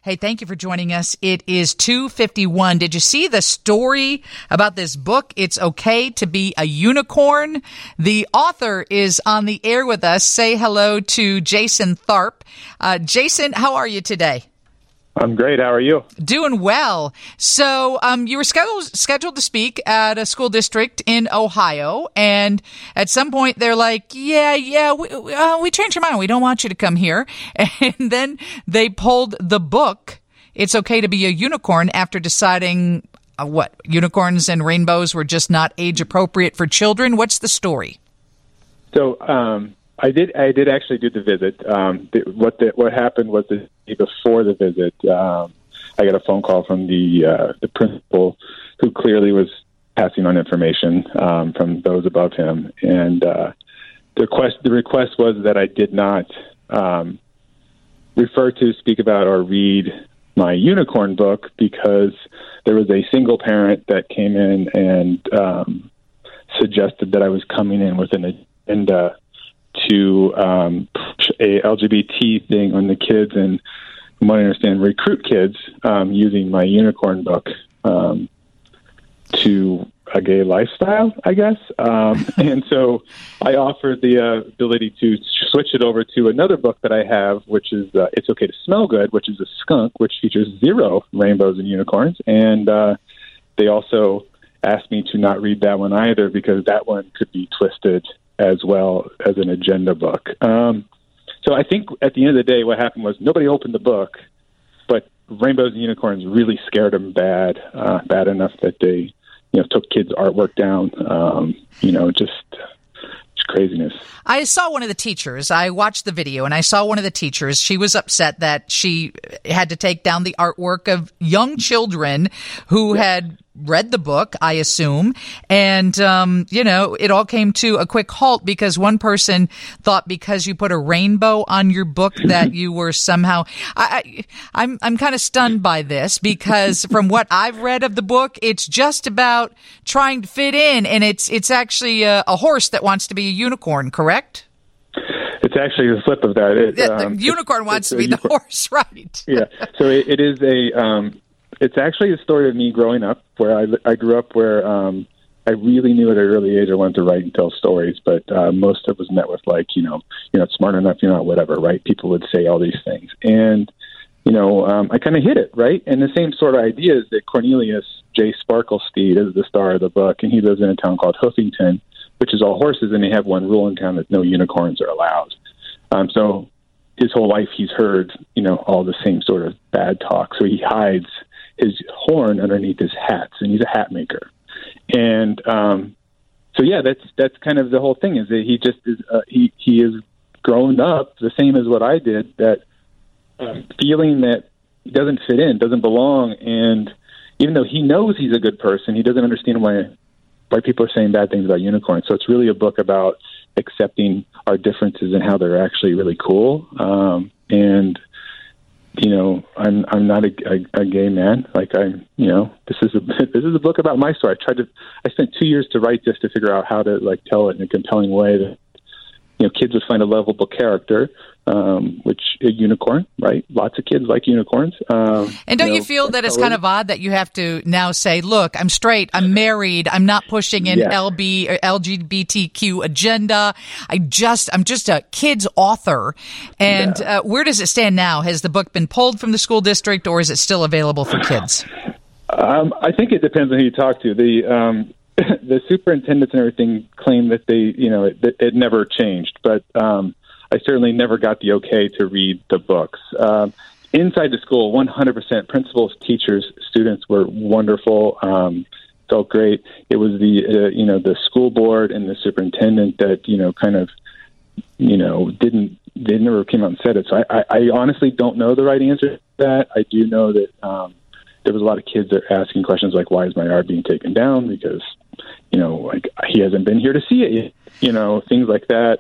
Hey, thank you for joining us. It is 2:51. Did you see the story about this book, It's Okay to Be a Unicorn? The author is on the air with us. Say hello to Jason Tharp. Jason, how are you today? I'm great. How are you? Doing well. So you were scheduled to speak at a school district in Ohio, and at some point they're like, we changed your mind. We don't want you to come here. And then they pulled the book, It's Okay to Be a Unicorn, after deciding unicorns and rainbows were just not age appropriate for children. What's the story? So I did actually do the visit. What happened was the day before the visit, I got a phone call from the principal, who clearly was passing on information from those above him, and the request was that I did not refer to, speak about, or read my unicorn book, because there was a single parent that came in and suggested that I was coming in with an agenda to push a LGBT thing on the kids, and from what I understand, recruit kids using my unicorn book to a gay lifestyle, I guess. And so I offered the ability to switch it over to another book that I have, which is It's Okay to Smell Good, which is a skunk, which features 0 rainbows and unicorns. And they also asked me to not read that one either, because that one could be twisted as well as an agenda book. So I think at the end of the day, what happened was nobody opened the book, but rainbows and unicorns really scared them bad enough that they, took kids' artwork down. Just craziness. I saw one of the teachers. I watched the video, and I saw one of the teachers. She was upset that she had to take down the artwork of young children who had read the book, I assume. And, it all came to a quick halt because one person thought because you put a rainbow on your book that you were somehow... I'm kind of stunned by this, because from what I've read of the book, it's just about trying to fit in, and it's actually a horse that wants to be a unicorn, correct? It's actually a flip of that. The unicorn wants to be the horse, right? Yeah. So it is it's actually a story of me growing up, where I grew up where I really knew at an early age I wanted to write and tell stories, but most of it was met with you're not smart enough, you're not whatever, right? People would say all these things. And, I kind of hit it, right? And the same sort of idea is that Cornelius J. Sparklesteed is the star of the book, and he lives in a town called Hoofington, which is all horses, and they have one rule in town that no unicorns are allowed. So his whole life he's heard, all the same sort of bad talk. So he hides his horn underneath his hats, and he's a hat maker. And that's kind of the whole thing, is that he just is he is grown up the same as what I did, that feeling that he doesn't fit in, doesn't belong, and even though he knows he's a good person, he doesn't understand why people are saying bad things about unicorns. So it's really a book about accepting our differences and how they're actually really cool. I'm not a gay man. This is a book about my story. I spent 2 years to write this, to figure out how to tell it in a compelling way that, kids would find a lovable character, which a unicorn, right? Lots of kids like unicorns. And don't you feel that it's kind of odd that you have to now say, look, I'm straight, I'm married, I'm not pushing an LGBTQ agenda. I'm just a kid's author. And where does it stand now? Has the book been pulled from the school district, or is it still available for kids? I think it depends on who you talk to. The superintendents and everything claim that it never changed, but I certainly never got the okay to read the books. Inside the school, 100% principals, teachers, students were wonderful. Felt great. It was the school board and the superintendent that they never came out and said it. So I honestly don't know the right answer to that. I do know that there was a lot of kids that are asking questions like, why is my art being taken down? Because he hasn't been here to see it, things like that.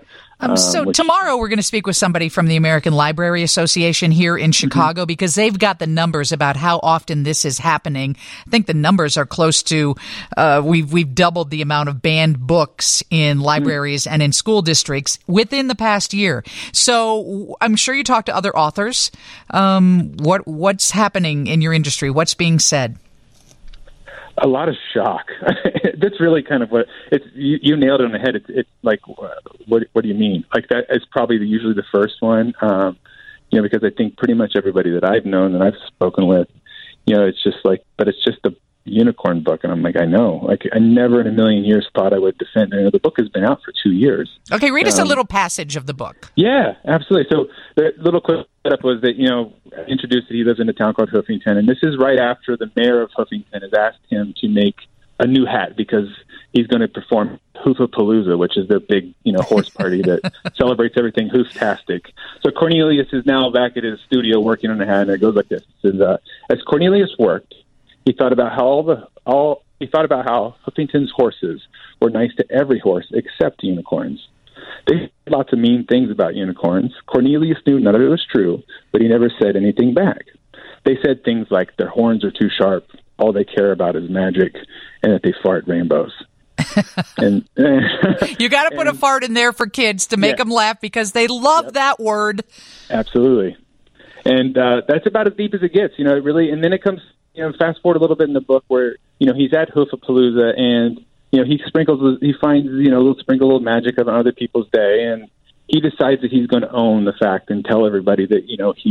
So tomorrow we're going to speak with somebody from the American Library Association here in Chicago because they've got the numbers about how often this is happening. I think the numbers are close to we've doubled the amount of banned books in libraries and in school districts within the past year. So I'm sure you talk to other authors. What's happening in your industry? What's being said? A lot of shock. That's really kind of what it's. You nailed it on the head. It's like, what do you mean? Like that is probably usually the first one. Because I think pretty much everybody that I've known and I've spoken with, it's just like, but it's just a unicorn book, and I'm like, I know. Like I never in a million years thought I would defend. The book has been out for 2 years. Okay, read us a little passage of the book. Yeah, absolutely. So the little quick setup was that introduced that he lives in a town called Hoofington, and this is right after the mayor of Hoofington has asked him to make a new hat because he's going to perform Hoofapalooza, which is their big horse party that celebrates everything Hooftastic. So Cornelius is now back at his studio working on the hat, and it goes like this: as Cornelius worked, he thought about how Hoofington's horses were nice to every horse except unicorns. They said lots of mean things about unicorns. Cornelius knew none of it was true, but he never said anything back. They said things like their horns are too sharp, all they care about is magic, and that they fart rainbows. And you got to put a fart in there for kids to make them laugh because they love that word. Absolutely. And that's about as deep as it gets, it really. And then it comes, fast forward a little bit in the book where, he's at Hoofapalooza and, he finds, a little sprinkle of magic on other people's day. And he decides that he's going to own the fact and tell everybody that,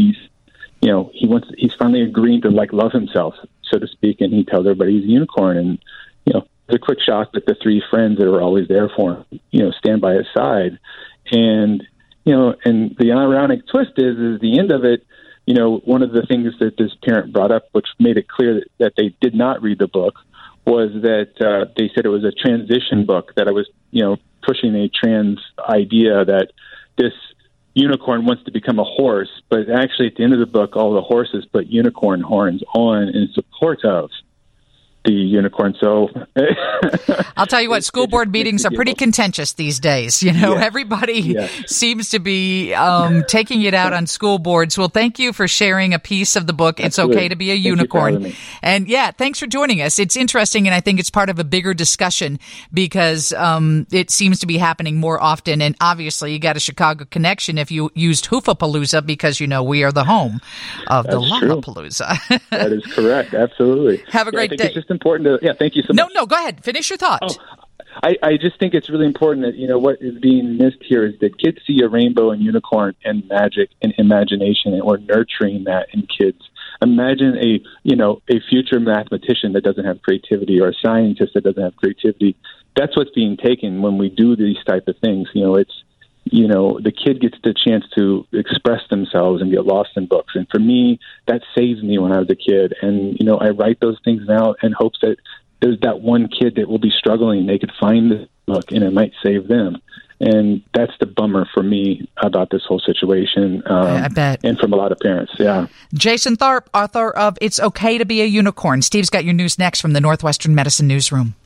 he's finally agreeing to love himself, so to speak. And he tells everybody he's a unicorn. And, it's a quick shock that the three friends that are always there for him, stand by his side. And, and the ironic twist is the end of it, one of the things that this parent brought up, which made it clear that they did not read the book, was that they said it was a transition book, that I was, pushing a trans idea that this unicorn wants to become a horse, but actually at the end of the book, all the horses put unicorn horns on in support of the unicorn. So I'll tell you what, school board meetings are pretty contentious these days. Everybody seems to be taking it out on school boards. Well, thank you for sharing a piece of the book. It's okay to be a unicorn. And thanks for joining us. It's interesting, and I think it's part of a bigger discussion because it seems to be happening more often. And obviously, you got a Chicago connection if you used Hoofapalooza because we are the home of the Lollapalooza. That is correct. Absolutely. Have a great day. Important to thank you so much. No, go ahead, finish your thought. I just think it's really important that what is being missed here is that kids see a rainbow and unicorn and magic and imagination, and we're nurturing that in kids. Imagine a future mathematician that doesn't have creativity, or a scientist that doesn't have creativity. That's what's being taken when we do these type of things. It's the kid gets the chance to express themselves and get lost in books. And for me, that saves me when I was a kid. And, I write those things out in hopes that there's that one kid that will be struggling. They could find this book and it might save them. And that's the bummer for me about this whole situation. I bet. And from a lot of parents, Jason Tharp, author of It's Okay to Be a Unicorn. Steve's got your news next from the Northwestern Medicine Newsroom.